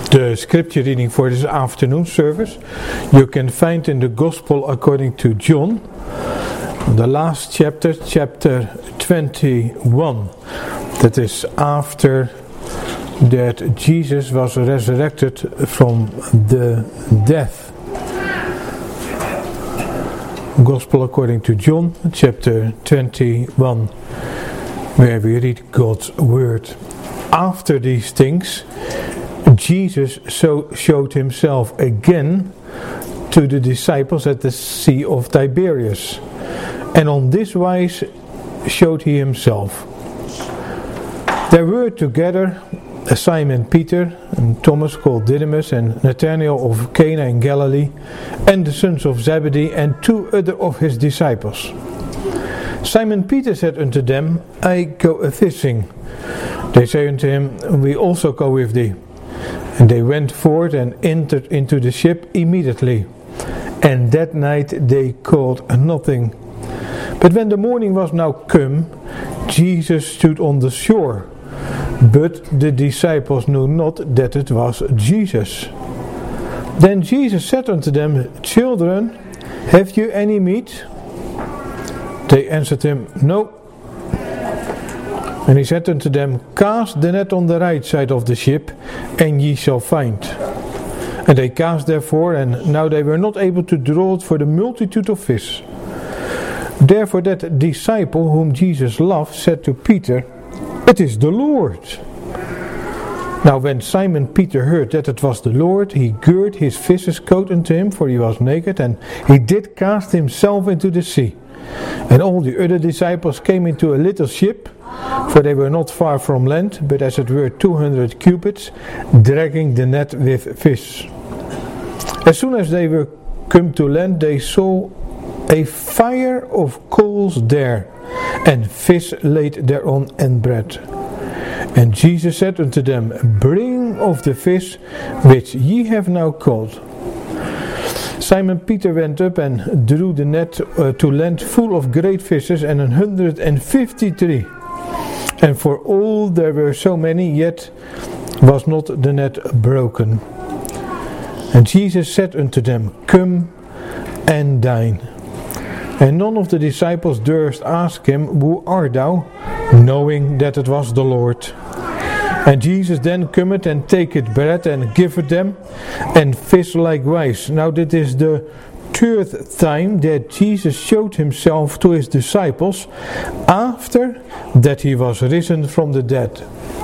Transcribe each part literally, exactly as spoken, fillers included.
The scripture reading for this afternoon service you can find in the Gospel according to John, the last chapter, chapter twenty-one. That is after that Jesus was resurrected from the death. Gospel according to John, chapter twenty-one, where we read God's word. After these things, Jesus so showed himself again to the disciples at the Sea of Tiberias, and on this wise showed he himself. There were together Simon Peter, and Thomas called Didymus, and Nathanael of Cana in Galilee, and the sons of Zebedee, and two other of his disciples. Simon Peter said unto them, I go a-fishing. They say unto him, We also go with thee. And they went forth and entered into the ship immediately. And that night they caught nothing. But when the morning was now come, Jesus stood on the shore. But the disciples knew not that it was Jesus. Then Jesus said unto them, Children, have you any meat? They answered him, No. And he said unto them, Cast the net on the right side of the ship, and ye shall find. And they cast therefore, and now they were not able to draw it for the multitude of fish. Therefore that disciple whom Jesus loved said to Peter, It is the Lord. Now when Simon Peter heard that it was the Lord, he girt his fisher's coat unto him, for he was naked, and he did cast himself into the sea. And all the other disciples came into a little ship, for they were not far from land, but as it were two hundred cubits, dragging the net with fish. As soon as they were come to land, they saw a fire of coals there, and fish laid thereon and bread. And Jesus said unto them, Bring of the fish which ye have now caught. Simon Peter went up and drew the net uh, to land full of great fishes, and an hundred and fifty-three. And for all there were so many, yet was not the net broken. And Jesus said unto them, Come and dine. And none of the disciples durst ask him, Who art thou? Knowing that it was the Lord. And Jesus then cometh and taketh bread and giveth them, and fish likewise. Now this is the third time that Jesus showed himself to his disciples after that he was risen from the dead.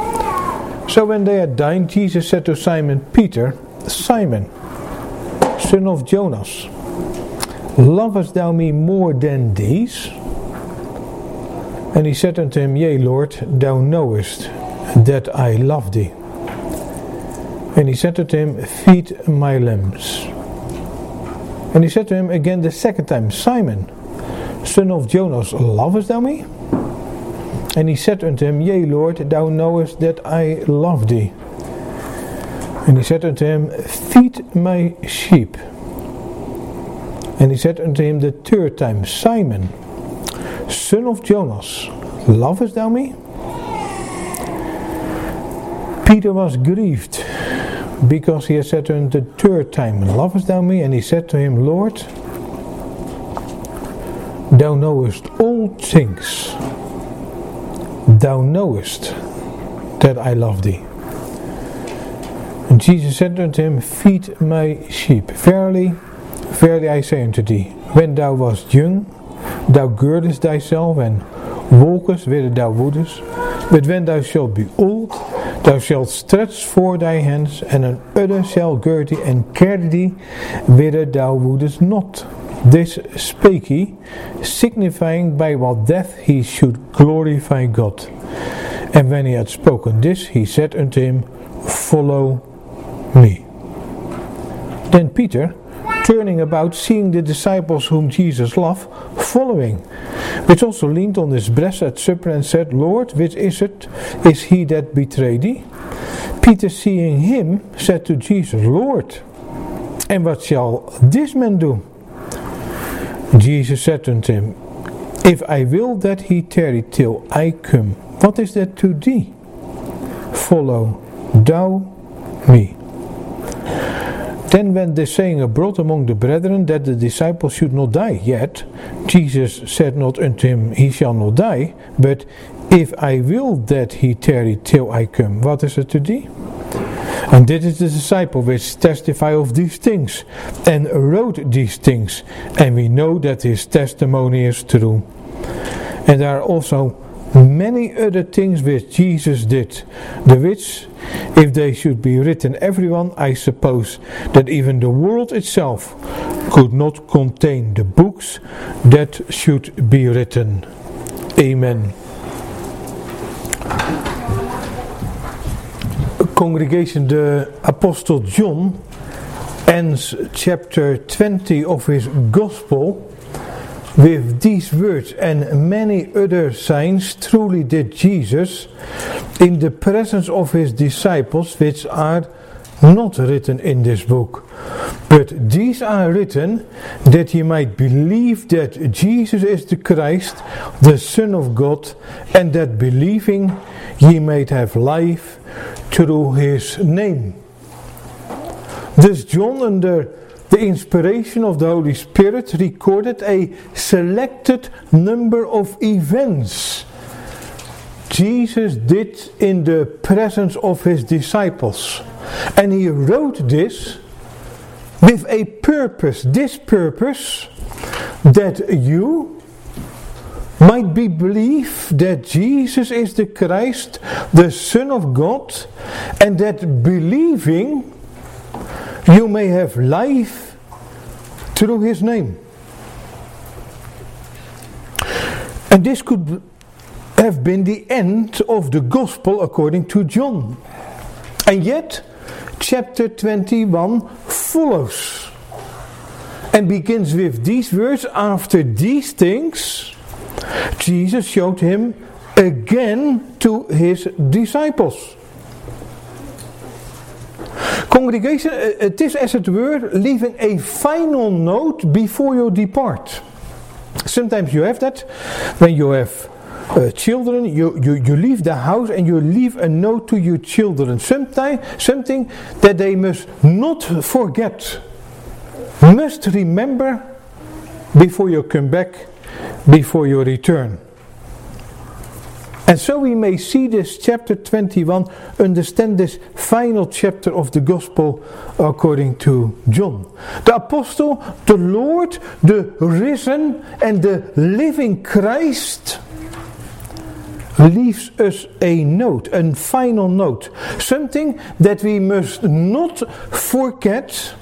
So when they had dined, Jesus said to Simon Peter, Simon, son of Jonas, lovest thou me more than these? And he said unto him, Yea, Lord, thou knowest that I love thee. And he said unto him, Feed my lambs. And he said to him again the second time, Simon, son of Jonas, lovest thou me? And he said unto him, Yea, Lord, thou knowest that I love thee. And he said unto him, Feed my sheep. And he said unto him the third time, Simon, son of Jonas, lovest thou me? Peter was grieved, because he had said to him the third time, Lovest thou me? And he said to him, Lord, thou knowest all things. Thou knowest that I love thee. And Jesus said unto him, Feed my sheep. Verily, verily I say unto thee, when thou wast young, thou girdest thyself, and walkest whither thou wouldest. But when thou shalt be old, thou shalt stretch forth thy hands, and another shall gird thee and carry thee whither thou wouldest not. This spake he, signifying by what death he should glorify God. And when he had spoken this, he said unto him, Follow me. Then Peter, turning about, seeing the disciples whom Jesus loved, following, which also leaned on his breast at supper, and said, Lord, which is it? Is he that betrayed thee? Peter, seeing him, said to Jesus, Lord, and what shall this man do? Jesus said unto him, If I will that he tarry till I come, what is that to thee? Follow thou me. Then when the saying abroad among the brethren that the disciples should not die yet, Jesus said not unto him, he shall not die, but if I will that he tarry till I come. Wat is er te die? And this is the disciple which testify of these things, and wrote these things, and we know that his testimony is true. And there are also many other things which Jesus did, the which, if they should be written everyone, I suppose that even the world itself could not contain the books that should be written. Amen. Congregation, the Apostle John ends chapter twenty of his Gospel with these words, and many other signs truly did Jesus in the presence of his disciples, which are not written in this book. But these are written that ye might believe that Jesus is the Christ, the Son of God, and that believing ye might have life through his name. Thus John, under the inspiration of the Holy Spirit, recorded a selected number of events Jesus did in the presence of his disciples. And he wrote this with a purpose. This purpose, that you might be believe that Jesus is the Christ, the Son of God, and that believing you may have life through his name. And this could have been the end of the gospel according to John. And yet, chapter twenty-one follows and begins with these words, after these things, Jesus showed him again to his disciples. Congregation, it is as it were leaving a final note before you depart. Sometimes you have that when you have uh, children, you, you, you leave the house and you leave a note to your children. Sometime, something that they must not forget, must remember before you come back, before you return. And so we may see this chapter twenty-one, understand this final chapter of the Gospel according to John. The Apostle, the Lord, the risen and the living Christ leaves us a note, a final note. Something that we must not forget,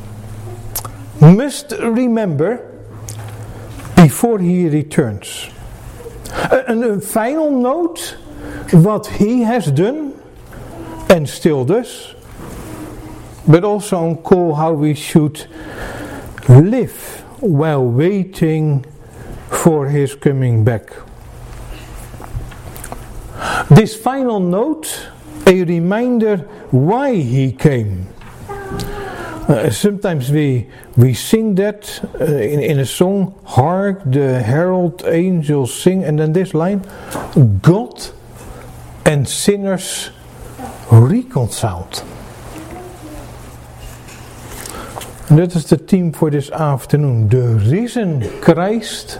must remember before he returns. And a final note, what he has done and still does, but also on call how we should live while waiting for his coming back. This final note, a reminder why he came. Uh, sometimes we we sing that uh, in, in a song, hark the herald angels sing, and then this line, God and sinners reconciled. And that is the theme for this afternoon. The risen Christ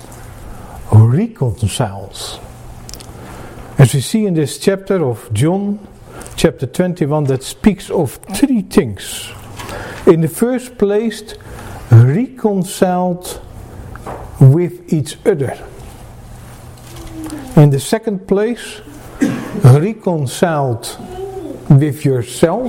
reconciles. As we see in this chapter of John, chapter twenty-one, that speaks of three things. In the first place, reconciled with each other. In the second place, reconciled with yourself.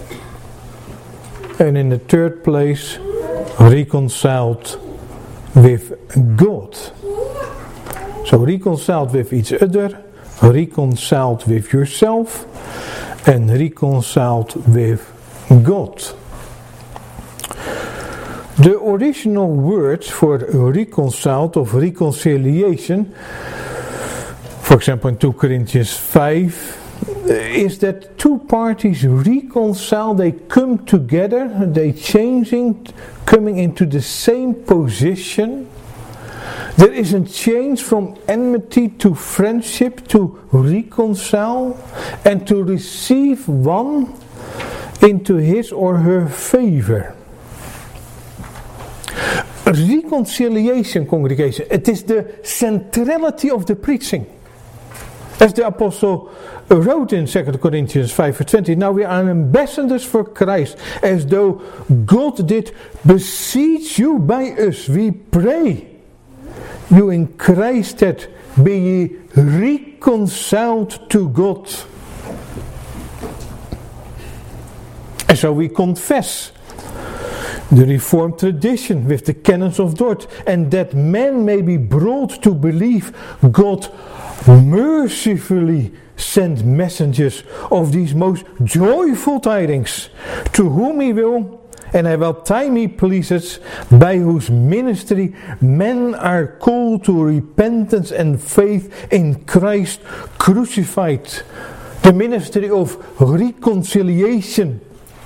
And in the third place, reconciled with God. So reconciled with each other, reconciled with yourself, and reconciled with God. The original word for reconciled, of reconciliation, for example in two Corinthians five, is that two parties reconcile, they come together, they changing, coming into the same position. There is a change from enmity to friendship, to reconcile, and to receive one into his or her favor. Reconciliation, congregation, it is the centrality of the preaching. As the apostle wrote in Second Corinthians five verse twenty, now we are ambassadors for Christ, as though God did beseech you by us. We pray you in Christ that be ye reconciled to God. And so we confess the Reformed tradition with the canons of Dort, and that men may be brought to believe God mercifully sent messengers of these most joyful tidings, to whom he will, and at what time he pleases, by whose ministry men are called to repentance and faith in Christ crucified. The ministry of reconciliation.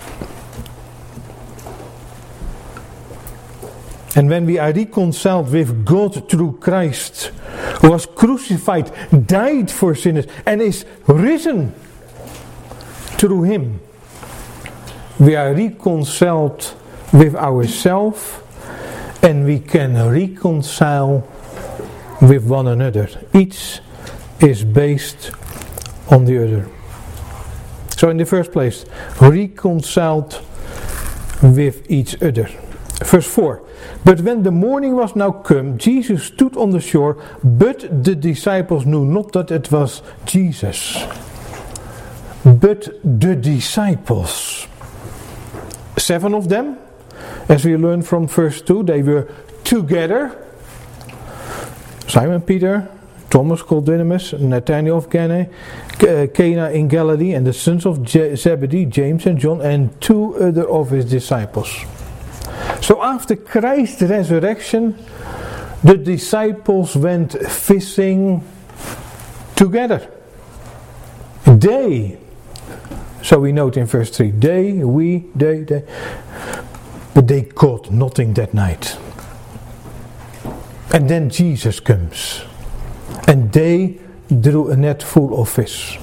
And when we are reconciled with God through Christ, who was crucified, died for sinners, and is risen through him, we are reconciled with ourselves, and we can reconcile with one another. Each is based on the other. So in the first place, reconciled with each other. Verse four. But when the morning was now come, Jesus stood on the shore, but the disciples knew not that it was Jesus. But the disciples, seven of them, as we learn from verse two, they were together. Simon Peter, Thomas called Didymus, Nathanael of Cana, Cana in Galilee, and the sons of Zebedee, James and John, and two other of his disciples. So after Christ's resurrection, the disciples went fishing together. They, so we note in verse three, they, we, they, they, but they caught nothing that night. And then Jesus comes, and they drew a net full of fish.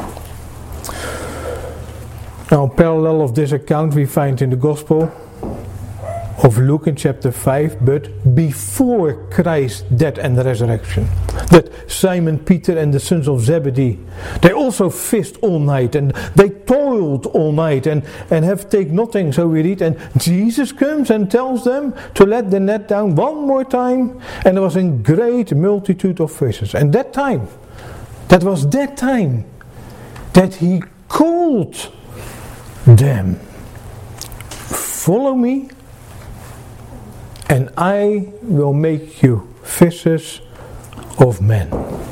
Now, parallel of this account we find in the Gospel of Luke in chapter five, but before Christ's death and resurrection, that Simon Peter and the sons of Zebedee, they also fished all night, and they toiled all night and, and have taken nothing, so we read, and Jesus comes and tells them to let the net down one more time, and there was a great multitude of fishes. And that time, that was that time that he called them, follow me, and I will make you fishers of men.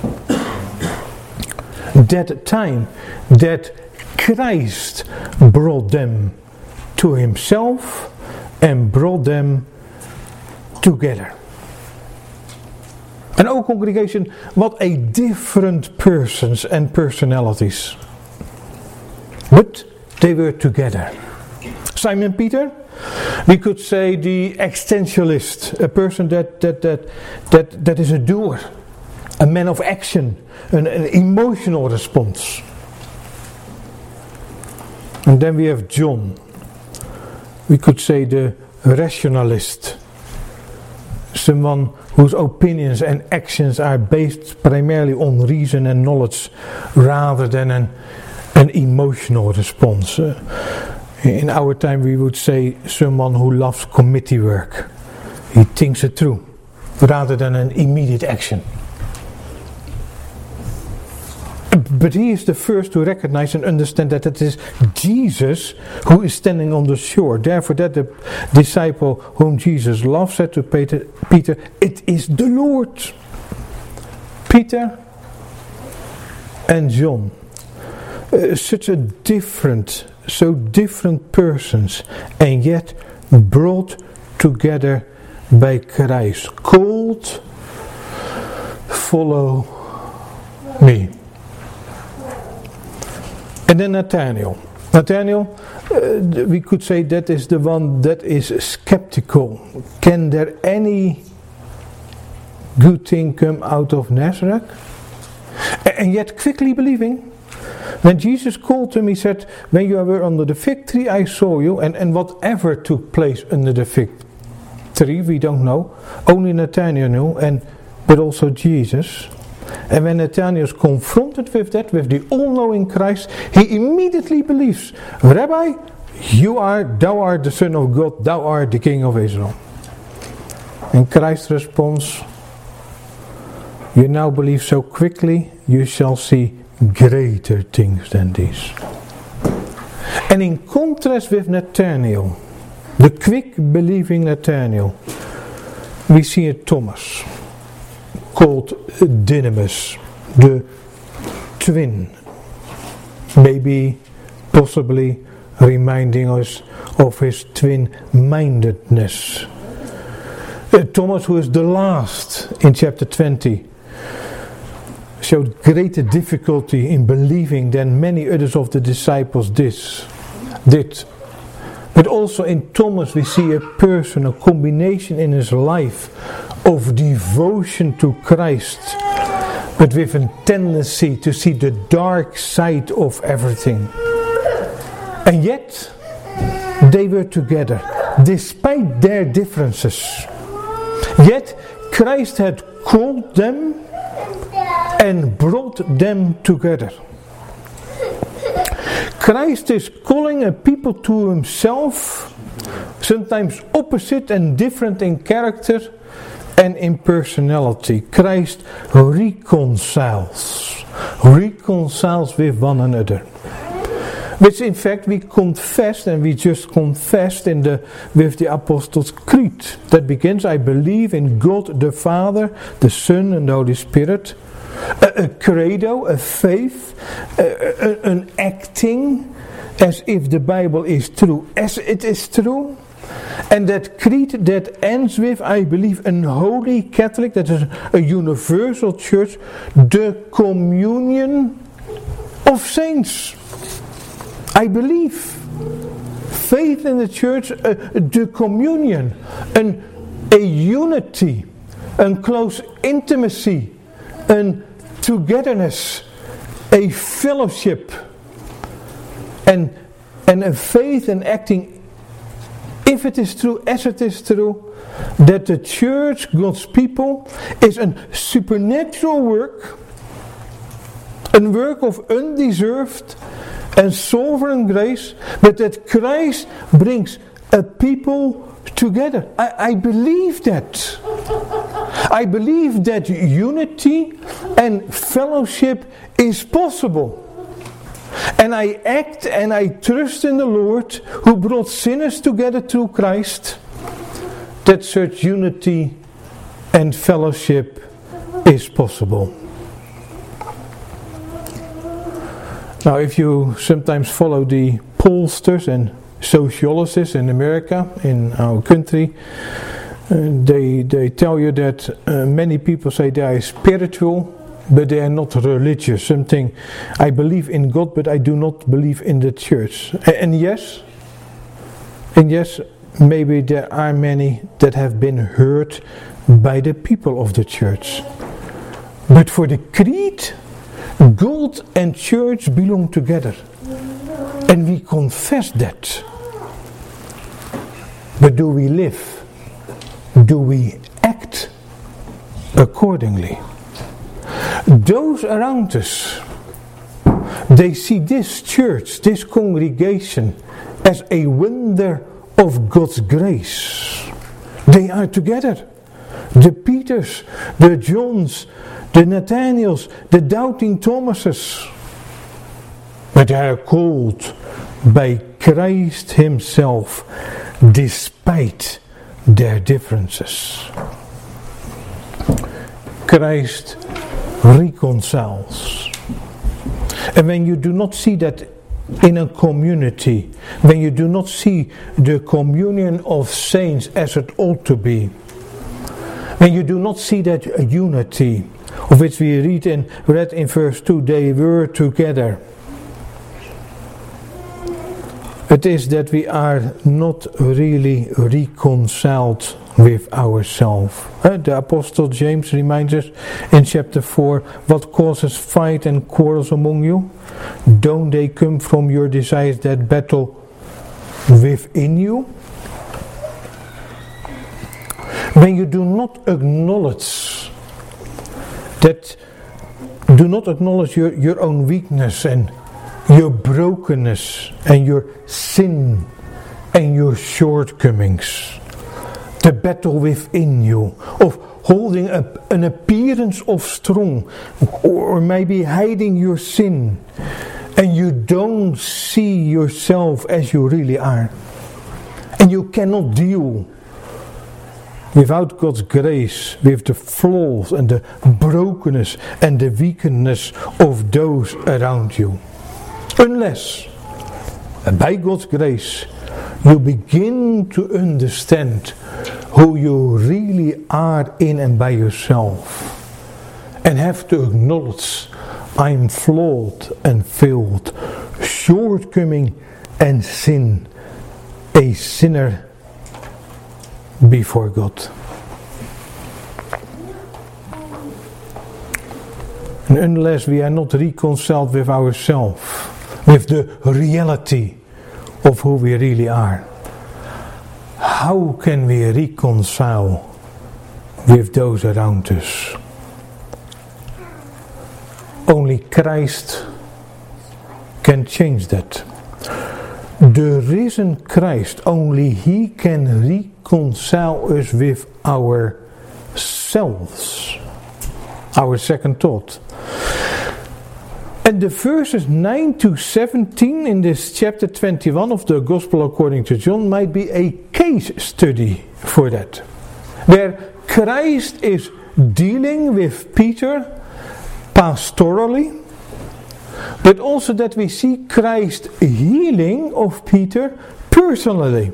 That time that Christ brought them to himself and brought them together. And oh congregation, what a different persons and personalities. But they were together. Simon Peter, we could say the existentialist, a person that that that that, that is a doer, a man of action, an, an emotional response. And then we have John, we could say the rationalist, someone whose opinions and actions are based primarily on reason and knowledge rather than an, an emotional response. Uh, In our time we would say someone who loves committee work. He thinks it through rather than an immediate action. But he is the first to recognize and understand that it is Jesus who is standing on the shore. Therefore that the disciple whom Jesus loved said to Peter, Peter, it is the Lord. Peter and John, uh, such a different so different persons, and yet brought together by Christ, called, follow me. And then Nathanael. Nathanael, uh, we could say that is the one that is skeptical. Can there any good thing come out of Nazareth? And yet quickly believing. When Jesus called him, he said, when you were under the fig tree, I saw you. And, and whatever took place under the fig tree, we don't know. Only Nathanael knew, and, but also Jesus. And when Nathanael is confronted with that, with the all-knowing Christ, he immediately believes, Rabbi, you are, thou art the Son of God, thou art the King of Israel. And Christ responds, you now believe so quickly, you shall see greater things than these. And in contrast with Nathanael, the quick believing Nathanael, we see a Thomas, called Didymus, the twin, maybe, possibly reminding us of his twin-mindedness. Uh, Thomas, who is the last in chapter twenty, showed greater difficulty in believing than many others of the disciples this, did. But also in Thomas we see a person, a combination in his life of devotion to Christ, but with a tendency to see the dark side of everything. And yet they were together, despite their differences. Yet Christ had called them and brought them together. Christ is calling a people to himself, sometimes opposite and different in character and in personality. Christ reconciles, reconciles with one another. Which in fact we confessed, and we just confessed in the with the Apostles' Creed. That begins, I believe in God the Father, the Son and the Holy Spirit. A, a credo, a faith, a, a, an acting as if the Bible is true, as it is true. And that creed that ends with, I believe, an holy Catholic, that is a universal church, the communion of saints. I believe. Faith in the church, uh, the communion, an, a unity, a close intimacy, and togetherness, a fellowship, and, and a faith and acting, if it is true, as it is true, that the church, God's people, is a supernatural work, a work of undeserved and sovereign grace, but that Christ brings a people together. I, I believe that. I believe that unity and fellowship is possible. And I act and I trust in the Lord, who brought sinners together through Christ, that such unity and fellowship is possible. Now, if you sometimes follow the pollsters and sociologists in America, in our country, uh, they they tell you that uh, many people say they are spiritual, but they are not religious. Something, I believe in God, but I do not believe in the church. And, and yes, and yes, maybe there are many that have been hurt by the people of the church. But for the creed, God and church belong together, and we confess that. But do we live? Do we act accordingly? Those around us, they see this church, this congregation, as a wonder of God's grace. They are together. The Peters, the Johns, the Nathaniels, the doubting Thomases. But they are called by Christ himself, despite their differences. Christ reconciles. And when you do not see that in a community, when you do not see the communion of saints as it ought to be, when you do not see that unity, of which we read in, read in verse two, they were together. It is that we are not really reconciled with ourselves. Uh, the Apostle James reminds us in chapter four, what causes fight and quarrels among you? Don't they come from your desires that battle within you? When you do not acknowledge that, do not acknowledge your, your own weakness and your brokenness and your sin and your shortcomings, the battle within you of holding up an appearance of strong, or maybe hiding your sin, and you don't see yourself as you really are, and you cannot deal without God's grace with the flaws and the brokenness and the weakness of those around you. Unless, by God's grace, you begin to understand who you really are in and by yourself, and have to acknowledge, I'm flawed and failed, shortcoming and sin, a sinner before God. And unless we are not reconciled with ourselves, with the reality of who we really are, how can we reconcile with those around us? Only Christ can change that. The risen Christ, only He can reconcile us with ourselves. Our second thought. And the verses nine to seventeen in this chapter twenty-one of the Gospel according to John might be a case study for that. Where Christ is dealing with Peter pastorally, but also that we see Christ healing of Peter personally.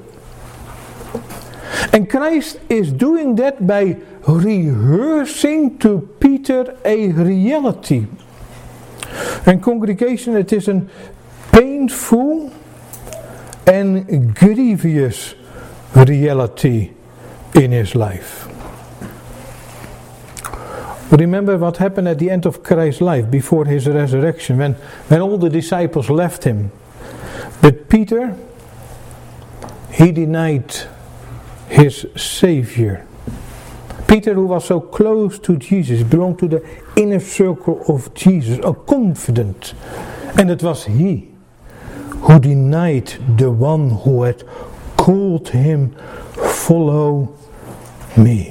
And Christ is doing that by rehearsing to Peter a reality. And congregation, it is a painful and grievous reality in his life. Remember what happened at the end of Christ's life before his resurrection, when, when all the disciples left him. But Peter, he denied his Savior. Peter, who was so close to Jesus, belonged to the inner circle of Jesus, a confidant. And it was he who denied the one who had called him, follow me.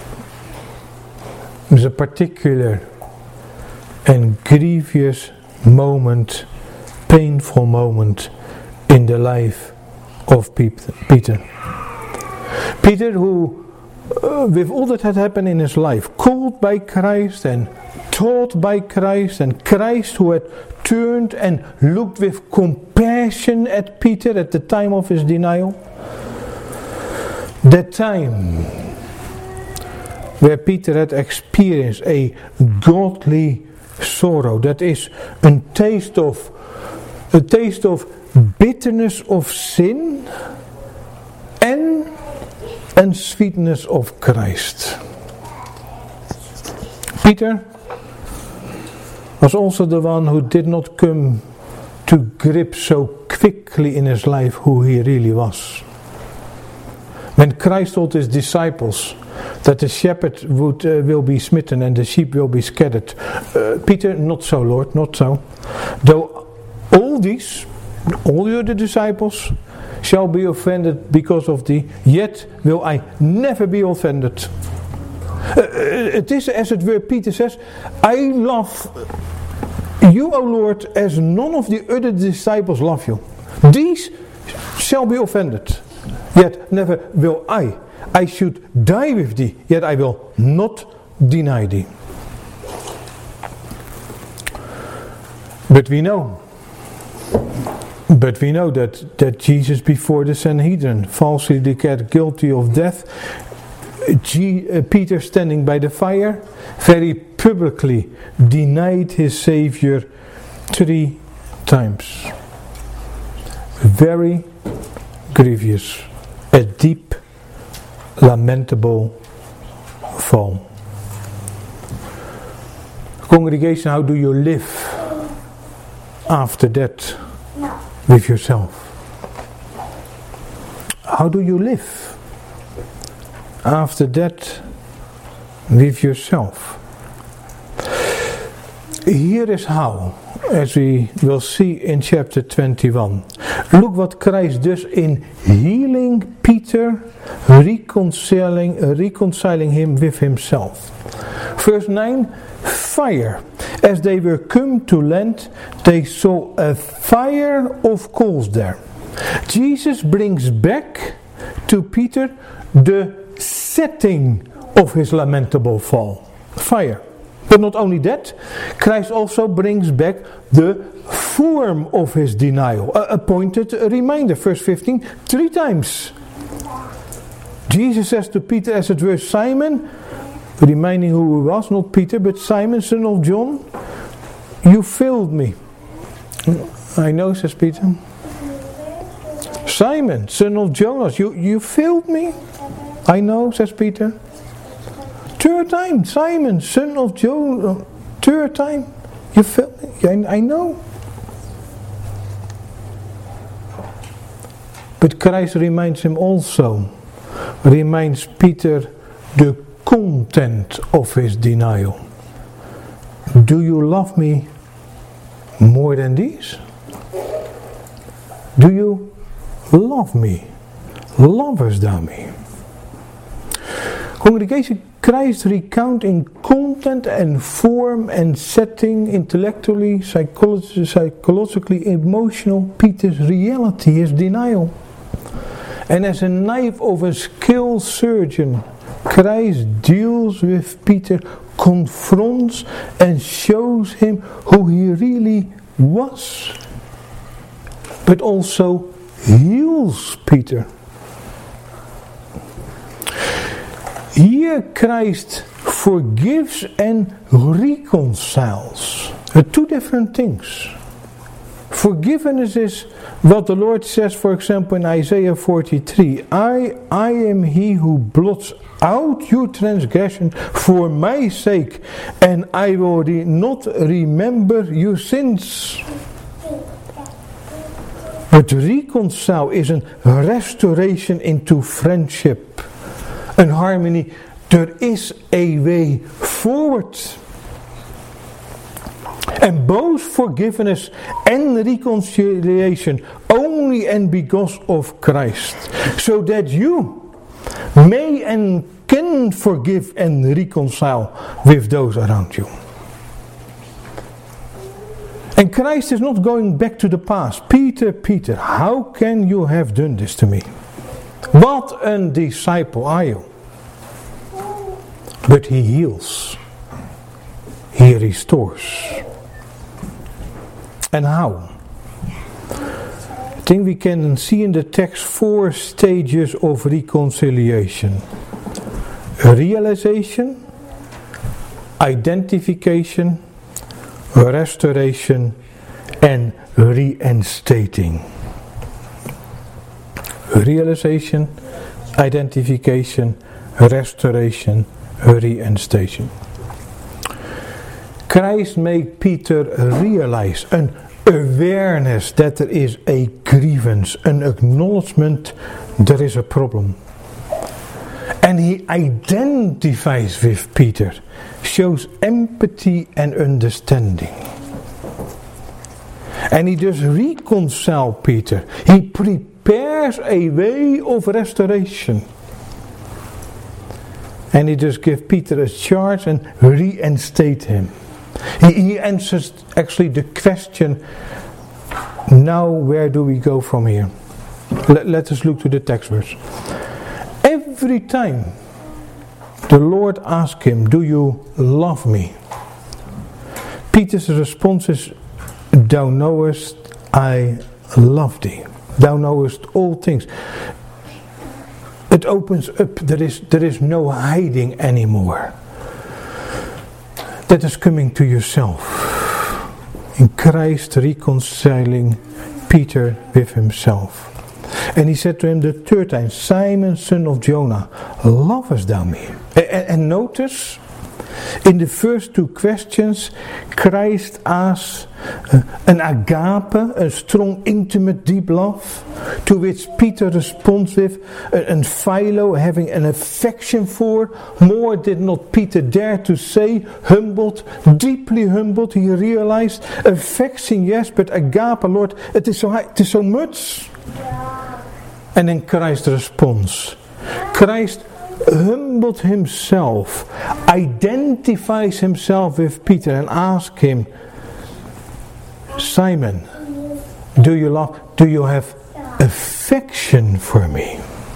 It was a particular and grievous moment, painful moment in the life of Peter. Peter, who Uh, with all that had happened in his life, called by Christ and taught by Christ, and Christ who had turned and looked with compassion at Peter at the time of his denial. That time where Peter had experienced a godly sorrow, that is a taste of a taste of bitterness of sin and and sweetness of Christ. Peter was also the one who did not come to grip so quickly in his life who he really was. When Christ told his disciples that the shepherd would uh, will be smitten and the sheep will be scattered, uh, Peter, not so, Lord, not so. Though all these, all the other disciples shall be offended because of thee, yet will I never be offended. Uh, it is as it were, Peter says, I love you, O Lord, as none of the other disciples love you. These shall be offended, yet never will I. I should die with thee, yet I will not deny thee. But we know But we know that, that Jesus before the Sanhedrin falsely declared guilty of death. G, uh, Peter standing by the fire very publicly denied his Savior three times. Very grievous. A deep lamentable fall. Congregation, how do you live after that with yourself? How do you live after that with yourself? Here is how, as we will see in chapter twenty-one. Look what Christ does in healing Peter, reconciling, uh, reconciling him with himself. Verse nine, fire. As they were come to land, they saw a fire of coals there. Jesus brings back to Peter the setting of his lamentable fall. Fire. But not only that, Christ also brings back the form of his denial. A, a pointed reminder, verse fifteen, three times. Jesus says to Peter, as it were, Simon, reminding who he was, not Peter, but Simon, son of John, you failed me. I know, says Peter. Simon, son of Jonas, you, you failed me. I know, says Peter. Third time, Simon, son of Jonas. Third time, you failed me. I, I know. But Christ reminds him also, reminds Peter the content of his denial. Do you love me more than these? Do you love me? Lovest thou me? Congregation, Christ recount in content and form and setting, intellectually, psychologically, psychologically, emotional, Peter's reality, his denial. And as a knife of a skilled surgeon, Christ deals with Peter, confronts and shows him who he really was. But also heals Peter. Here Christ forgives and reconciles. Uh, two different things. Forgiveness is what the Lord says, for example, in Isaiah forty-three. I, I am he who blots out your transgression for my sake, and I will re- not remember your sins. But reconcile is a restoration into friendship. Een harmony. There is a way forward. And both forgiveness and reconciliation only and because of Christ. So that you may and can forgive and reconcile with those around you. And Christ is not going back to the past. Peter, Peter, how can you have done this to me? What a disciple are you? But he heals. He restores. And how? I think we can see in the text four stages of reconciliation. Realization, identification, restoration, and reinstating. Realization, identification, restoration, reinstating. Christ made Peter realize an awareness that there is a grievance, an acknowledgement there is a problem. And he identifies with Peter, shows empathy and understanding. And he does reconcile Peter. He prepares a way of restoration. And he does give Peter a charge and reinstate him. He, he answers actually the question, now where do we go from here? Let, let us look to the text verse. Every time the Lord asks him, do you love me? Peter's response is, thou knowest I love thee. Thou knowest all things. It opens up, there is, there is no hiding anymore. That is coming to yourself. In Christ reconciling Peter with himself. And he said to him the third time, Simon, son of Jonah, lovest thou me? And, and notice, in the first two questions, Christ asks uh, an agape, a strong, intimate, deep love, to which Peter responds with a, a philo, having an affection for. More did not Peter dare to say, humbled, deeply humbled. He realized, affection, yes, but agape, Lord, it is so high, it is so much. And then Christ responds. Christ humbled himself, identifies himself with Peter and asks him, Simon, do you love, do you have affection for me?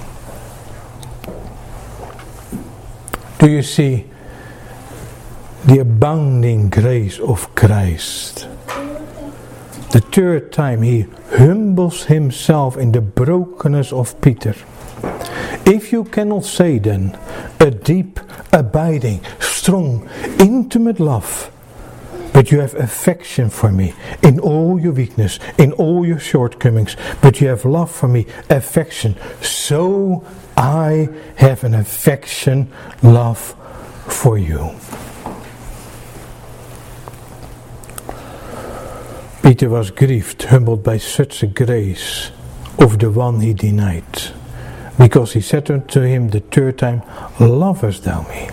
Do you see the abounding grace of Christ? The third time he humbles himself in the brokenness of Peter. If you cannot say then a deep, abiding, strong, intimate love, but you have affection for me in all your weakness, in all your shortcomings, but you have love for me, affection, so I have an affection, love for you. Peter was grieved, humbled by such a grace of the one he denied. Because he said unto him the third time, lovest thou me?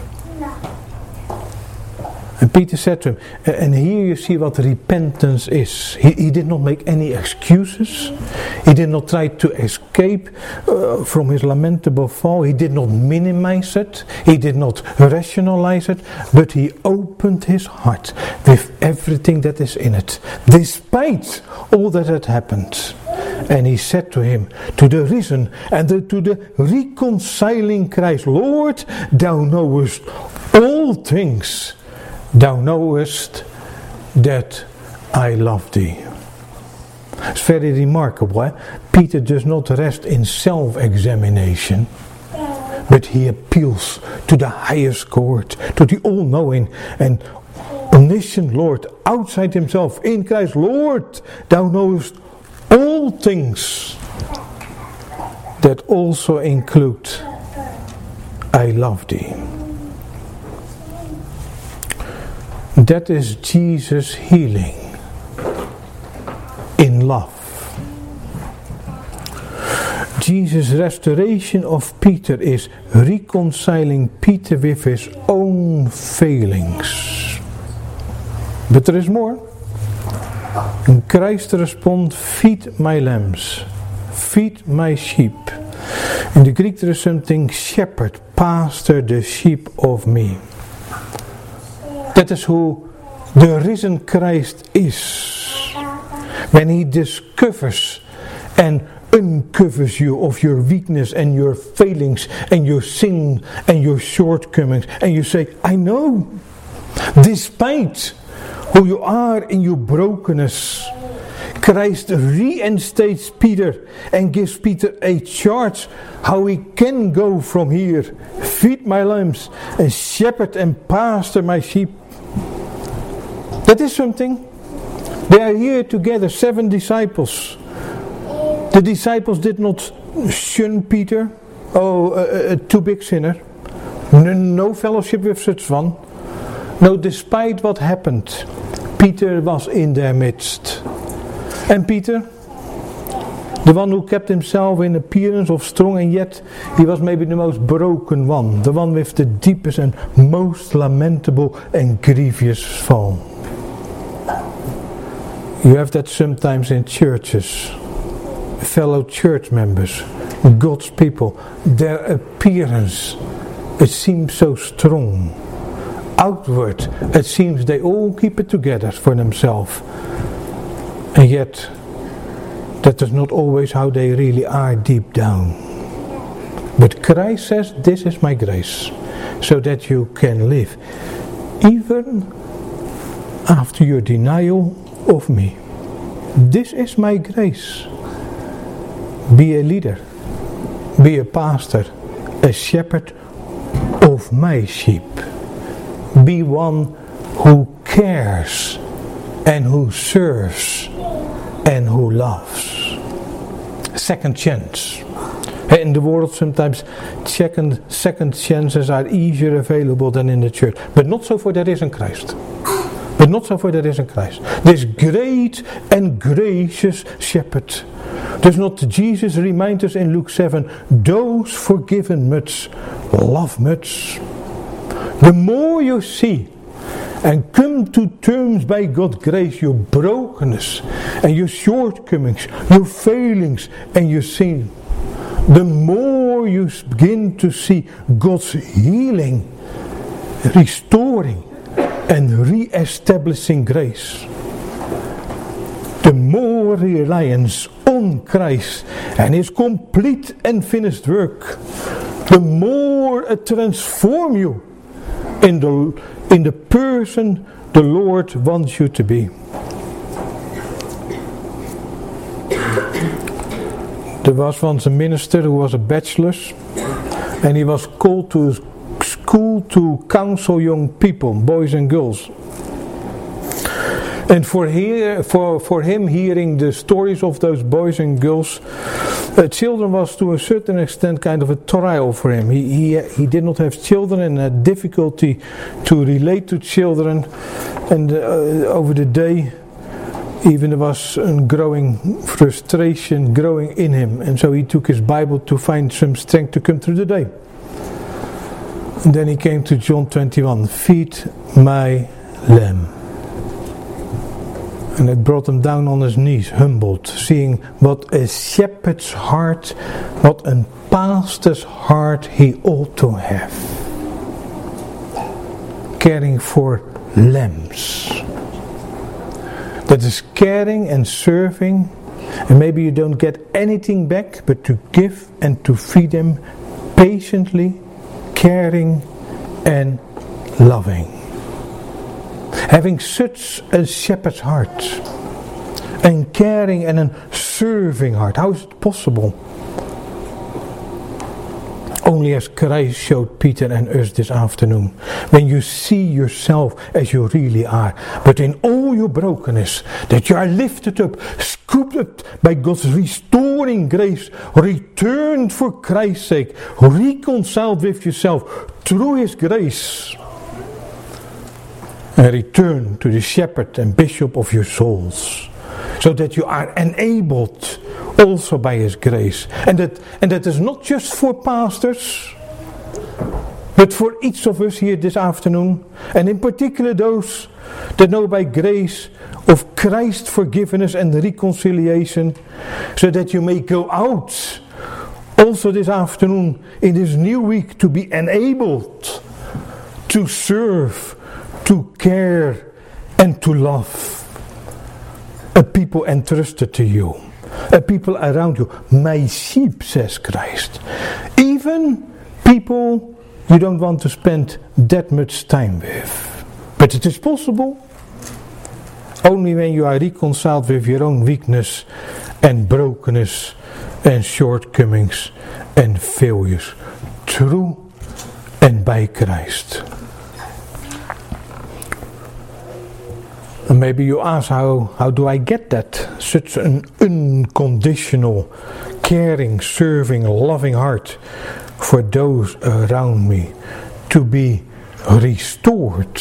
And Peter said to him, and here you see what repentance is. He, he did not make any excuses. He did not try to escape uh, from his lamentable fall. He did not minimize it. He did not rationalize it. But he opened his heart with everything that is in it, despite all that had happened. And he said to him, to the risen and the, to the reconciling Christ, Lord, thou knowest all things. Thou knowest that I love thee. It's very remarkable. Eh? Peter does not rest in self-examination, but he appeals to the highest court, to the all-knowing and omniscient Lord, outside himself, in Christ. Lord, thou knowest all things. That also include I love thee. That is Jesus' healing in love. Jesus' restoration of Peter is reconciling Peter with his own failings. But there is more. And Christ responds, feed my lambs, feed my sheep. In the Greek there is something, shepherd, pastor the sheep of me. That is who the risen Christ is. When he discovers and uncovers you of your weakness and your failings and your sin and your shortcomings, and you say, I know, despite who you are in your brokenness, Christ reinstates Peter and gives Peter a charge how he can go from here. Feed my lambs and shepherd and pastor my sheep. That is something. They are here together, seven disciples. The disciples did not shun Peter. Oh, a, a too big sinner. No, no fellowship with such one. No, despite what happened, Peter was in their midst. And Peter, the one who kept himself in appearance of strong, and yet he was maybe the most broken one. The one with the deepest and most lamentable and grievous fall. You have that sometimes in churches. Fellow church members, God's people, their appearance, it seems so strong. Outward, it seems they all keep it together for themselves. And yet, that is not always how they really are deep down. But Christ says, this is my grace, so that you can live, even after your denial of me. This is my grace. Be a leader, be a pastor, a shepherd of my sheep. Be one who cares and who serves and who loves. second chance. In the world sometimes second, second chances are easier available than in the church. But not so for that is in Christ. But not so for that is in Christ. This great and gracious shepherd. Does not Jesus remind us in Luke seven, those forgiven much love much. The more you see and come to terms by God's grace, your brokenness and your shortcomings, your failings and your sin, the more you begin to see God's healing, restoring and re-establishing grace, the more reliance on Christ and His complete and finished work, the more it transforms you in the, in the person the Lord wants you to be. There was once a minister who was a bachelor, and he was called to school to counsel young people, boys and girls. And for, hear, for, for him hearing the stories of those boys and girls, uh, children was to a certain extent kind of a trial for him. He, he, he did not have children and had difficulty to relate to children. And uh, over the day, even there was a growing frustration growing in him. And so he took his Bible to find some strength to come through the day. And then he came to John twenty-one, feed my lamb. And it brought him down on his knees, humbled, seeing what a shepherd's heart, what a pastor's heart he ought to have. Caring for lambs. That is caring and serving, and maybe you don't get anything back, but to give and to feed them patiently, caring and loving. Having such a shepherd's heart and caring and a serving heart. How is it possible? Only as Christ showed Peter and us this afternoon. When you see yourself as you really are, but in all your brokenness, that you are lifted up, scooped up by God's restoring grace, returned for Christ's sake, reconciled with yourself through His grace, and return to the shepherd and bishop of your souls, so that you are enabled also by His grace. And that, and that is not just for pastors, but for each of us here this afternoon, and in particular those that know by grace of Christ's forgiveness and reconciliation, so that you may go out also this afternoon in this new week to be enabled to serve, to care and to love a people entrusted to you, a people around you. My sheep, says Christ. Even people you don't want to spend that much time with. But it is possible only when you are reconciled with your own weakness and brokenness and shortcomings and failures through and by Christ. And maybe you ask, how, how do I get that? Such an unconditional, caring, serving, loving heart for those around me to be restored.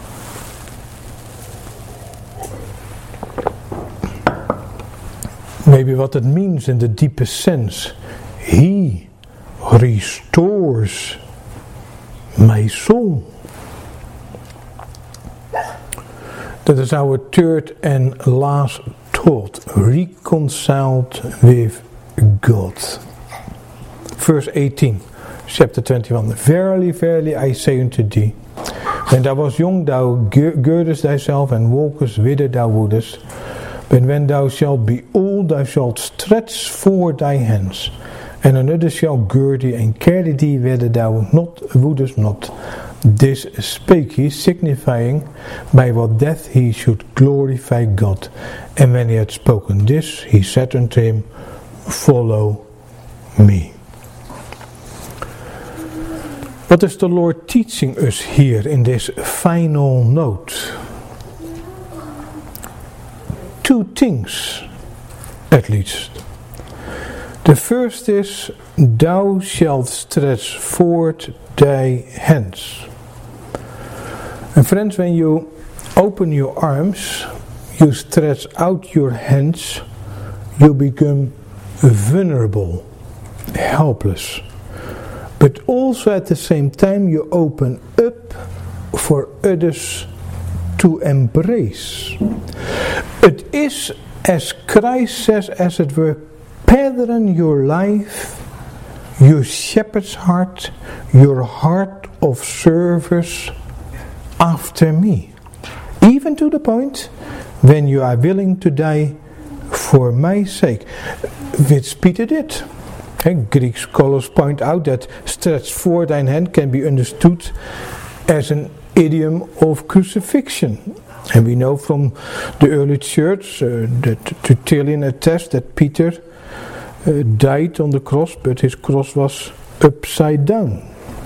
Maybe what it means in the deepest sense, He restores my soul. That is our third and last thought. Reconciled with God. Verse eighteen, chapter twenty-one. Verily, verily, I say unto thee, when thou wast young, thou girdest thyself and walkest whither thou wouldest. But when thou shalt be old, thou shalt stretch forth thy hands, and another shall gird thee and carry thee whither thou not wouldest not. This spake he, signifying by what death he should glorify God. And when he had spoken this, he said unto him, Follow me. What is the Lord teaching us here in this final note? Two things, at least. The first is, thou shalt stretch forth thy hands. And friends, when you open your arms, you stretch out your hands, you become vulnerable, helpless. But also at the same time you open up for others to embrace. It is, as Christ says, as it were, pattern your life, your shepherd's heart, your heart of service after me. Even to the point when you are willing to die for my sake, which Peter did. And Greek scholars point out that stretch forth thine hand can be understood as an idiom of crucifixion. And we know from the early church uh, that Tertullian attests that Peter uh, died on the cross, but his cross was upside down.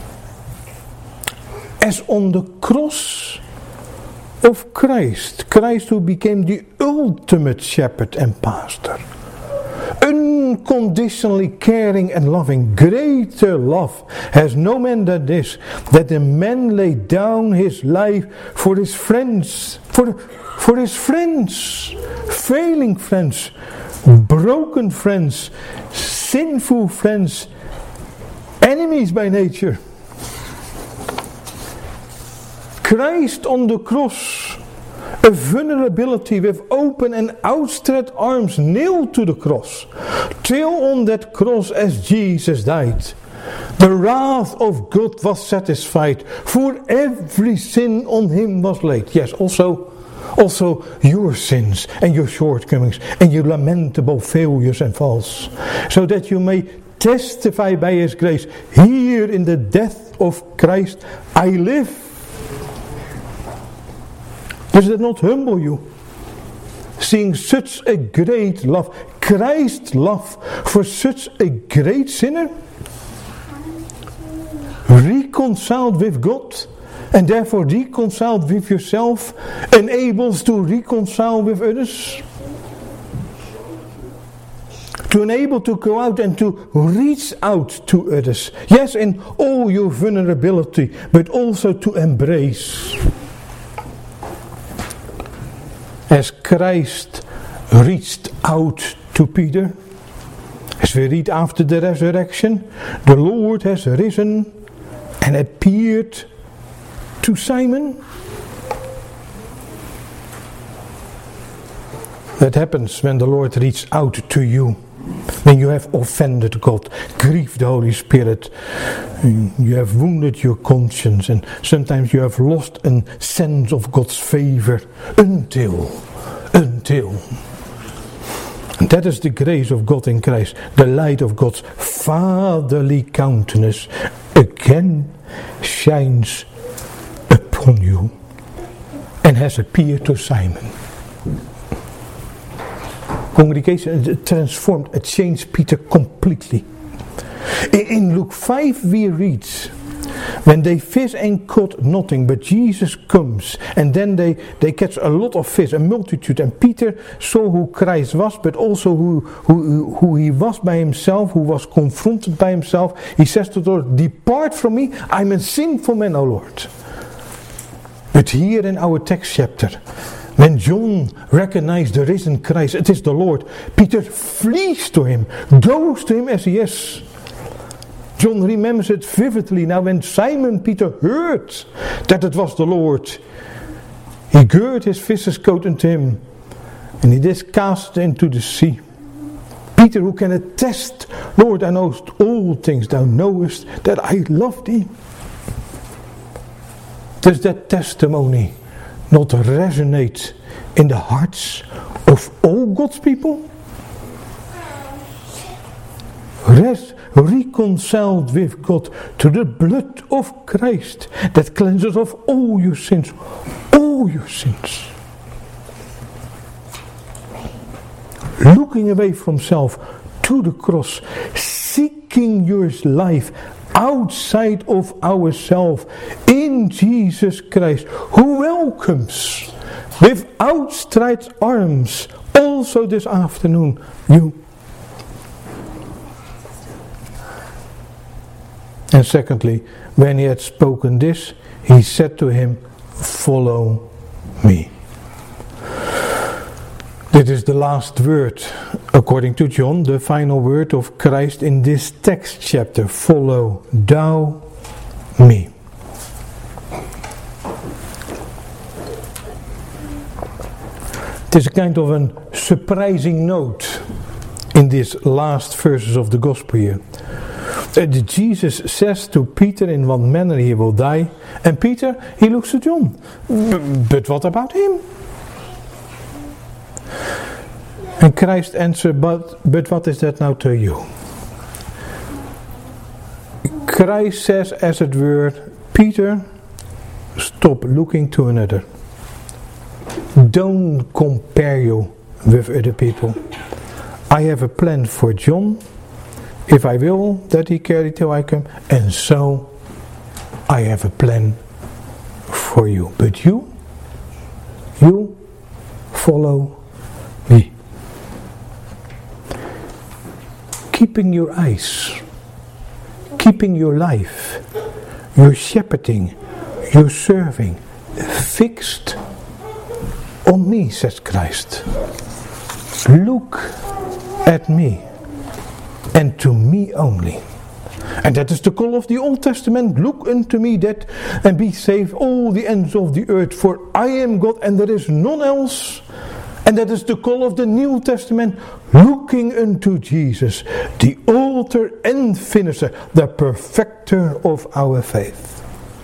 As on the cross of Christ, Christ who became the ultimate shepherd and pastor, unconditionally caring and loving. Greater love has no man than this, that a man lay down his life for his friends, for, for his friends, failing friends, broken friends, sinful friends, enemies by nature. Christ on the cross, a vulnerability with open and outstretched arms nailed to the cross. Till on that cross as Jesus died, the wrath of God was satisfied, for every sin on him was laid. Yes, also, also your sins and your shortcomings and your lamentable failures and faults, so that you may testify by his grace, here in the death of Christ I live. Does that not humble you? Seeing such a great love, Christ's love for such a great sinner, reconciled with God, and therefore reconciled with yourself, enables to reconcile with others, to enable to go out and to reach out to others. Yes, in all your vulnerability, but also to embrace. As Christ reached out to Peter, as we read after the resurrection, the Lord has risen and appeared to Simon. That happens when the Lord reaches out to you. When you have offended God, grieved the Holy Spirit, you have wounded your conscience, and sometimes you have lost a sense of God's favor until, until. And that is the grace of God in Christ, the light of God's fatherly countenance again shines upon you and has appeared to Simon. Congregation, it transformed, it changed Peter completely. In Luke five we read, when they fish and caught nothing, but Jesus comes, and then they, they catch a lot of fish, a multitude, and Peter saw who Christ was, but also who, who, who he was by himself, who was confronted by himself. He says to the Lord, depart from me, I'm a sinful man, O Lord. But here in our text chapter, when John recognized the risen Christ, it is the Lord, Peter flees to him, goes to him as he is. John remembers it vividly. Now when Simon Peter heard that it was the Lord, he girt his fisher's coat unto him, and he did cast it into the sea. Peter, who can attest, Lord, I know all things, thou knowest that I love thee. Does that testimony not resonate in the hearts of all God's people? Res- reconciled with God through the blood of Christ that cleanses of all your sins, all your sins. Looking away from self to the cross, seeking your life outside of ourselves in Jesus Christ, who welcomes with outstretched arms also this afternoon you. And secondly, when he had spoken this, he said to him, "Follow me." This is the last word, according to John, the final word of Christ in this text chapter. Follow thou me. It is a kind of a surprising note in these last verses of the Gospel here. Uh, Jesus says to Peter in what manner he will die, and Peter, he looks to John. But what about him? And Christ answered, but, but what is that now to you? Christ says, as it were, Peter, stop looking to another. Don't compare you with other people. I have a plan for John, if I will, that he carry till I come, and so I have a plan for you. But you, you follow me. Keeping your eyes, keeping your life, your shepherding, your serving fixed on me, says Christ. Look at me, and to me only. And that is the call of the Old Testament. Look unto me that and be saved all the ends of the earth, for I am God and there is none else. And that is the call of the New Testament, looking unto Jesus, the author and finisher, the perfecter of our faith.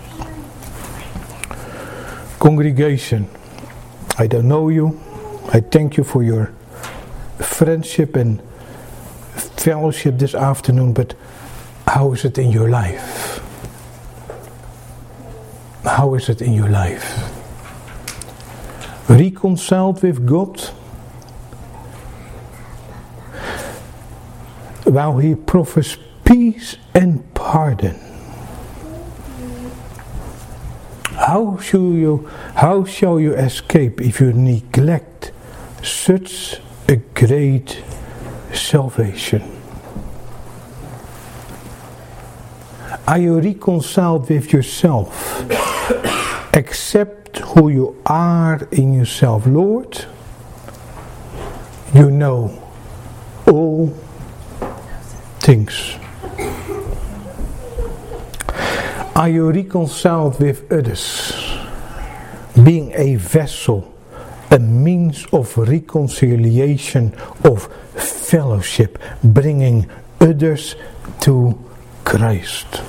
Congregation, I don't know you. I thank you for your friendship and fellowship this afternoon, but how is it in your life? How is it in your life? Reconciled with God, while he proffers peace and pardon. How shall you, how shall you escape if you neglect such a great salvation? Are you reconciled with yourself? Accept who you are in yourself. Lord, you know all things. Are you reconciled with others? Being a vessel, a means of reconciliation, of fellowship, bringing others to Christ.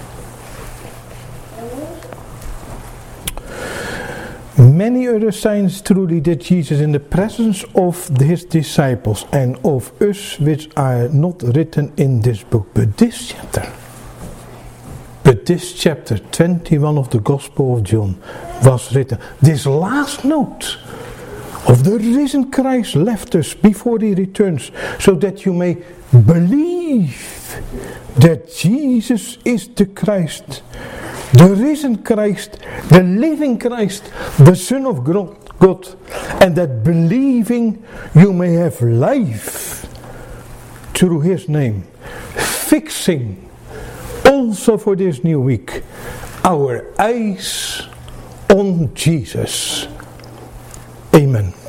Many other signs truly did Jesus in the presence of his disciples and of us, which are not written in this book. But this chapter, but this chapter twenty-one of the Gospel of John was written. This last note of the risen Christ left us before he returns, so that you may believe that Jesus is the Christ, the risen Christ, the living Christ, the Son of God, and that believing you may have life through his name. Fixing also for this new week our eyes on Jesus. Amen.